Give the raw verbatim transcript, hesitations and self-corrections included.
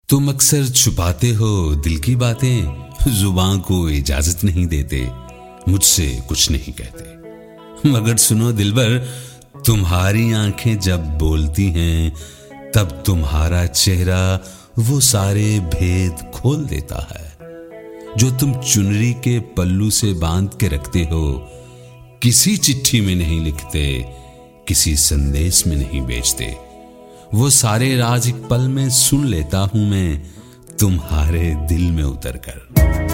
तुम अक्सर छुपाते हो दिल की बातें, जुबान को इजाजत नहीं देते, मुझसे कुछ नहीं कहते। मगर सुनो दिलबर, तुम्हारी आंखें जब बोलती हैं तब तुम्हारा चेहरा वो सारे भेद खोल देता है जो तुम चुनरी के पल्लू से बांध के रखते हो। किसी चिट्ठी में नहीं लिखते, किसी संदेश में नहीं बेचते, वो सारे राज एक पल में सुन लेता हूं मैं तुम्हारे दिल में उतर कर।